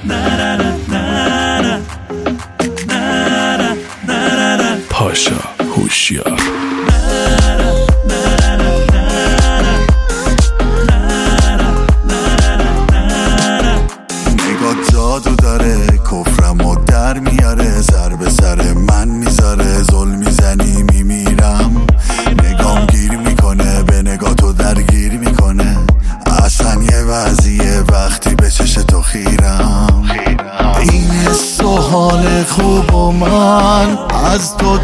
پاشا هوشیار نگاه جادو داره، کفرم و در میاره، سر به سر من میذاره، ظلم میزنی میمیرم. نگام گیر میکنه، به نگاه تو درگیر میکنه، اصلا یه وضعیه وقتی به چش تو خیرم. این حس و حال خوب و من از تو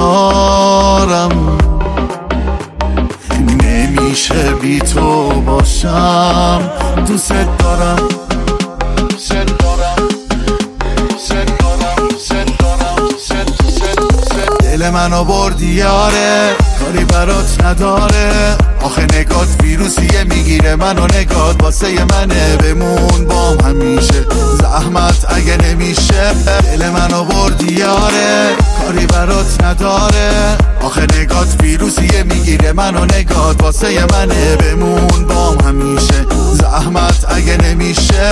دارم، نمیشه بی تو باشم. دوست دارم دل منو بردی یاره، کاری برات نداره. آخه نگات ویروسیه، میگیره منو نگات واسه منه. بمون بام همیشه، زحمت اگه نمیشه. دل منو بردی یاره، کاری برات نداره. آخه نگات ویروسیه، میگیره منو نگات واسه منه. بمون بام همیشه، زحمت اگه نمیشه.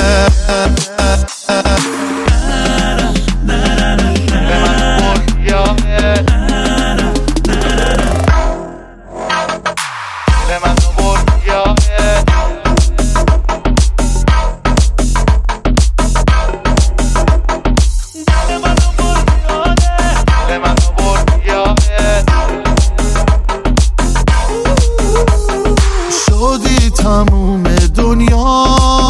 شدی تموم دنیا،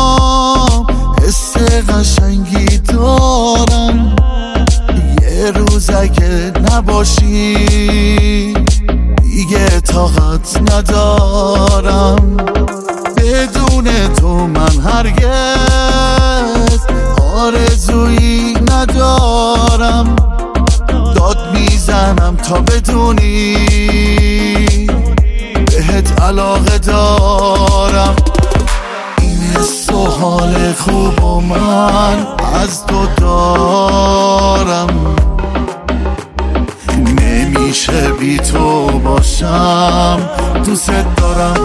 حس قشنگی دارم. یه روز اگه نباشی دیگه طاقت ندارم. بدون تو من هرگز آرزویی ندارم. داد میزنم تا بدونی بهت علاقه دارم. این حس و حال خوب و من از تو دارم، نمیشه بی تو باشم. دوست دارم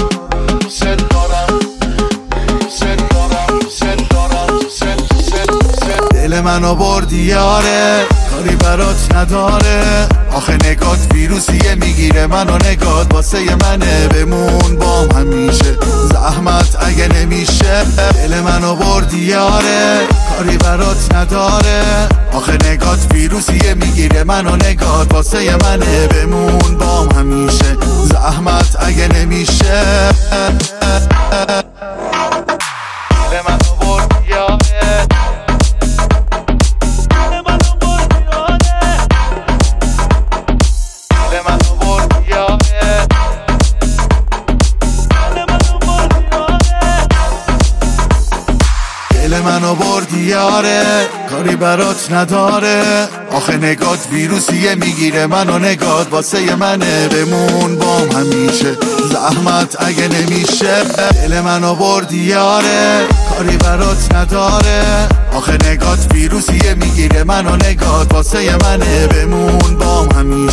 دل منو بردی یاره، کاری برات نداره. آخه نگات ویروسیه، میگیره منو نگات واسه منه. بمون بام همیشه، زحمت اگه نمیشه. دل منو بردی یاره، کاری برات نداره. آخه نگات ویروسیه، میگیره منو نگات واسه منه. بمون بام همیشه، زحمت اگه نمیشه. دل منو بردی یاره، دل منو بردی یاره، کاری برات نداره. آخه نگات ویروسیه، میگیره منو نگات واسه منه. بمون بام همیشه، زحمت اگه نمیشه. دل منو بردی یاره، کاری برات نداره. آخه نگات ویروسیه، میگیره منو نگات واسه منه. بمون بام همیشه.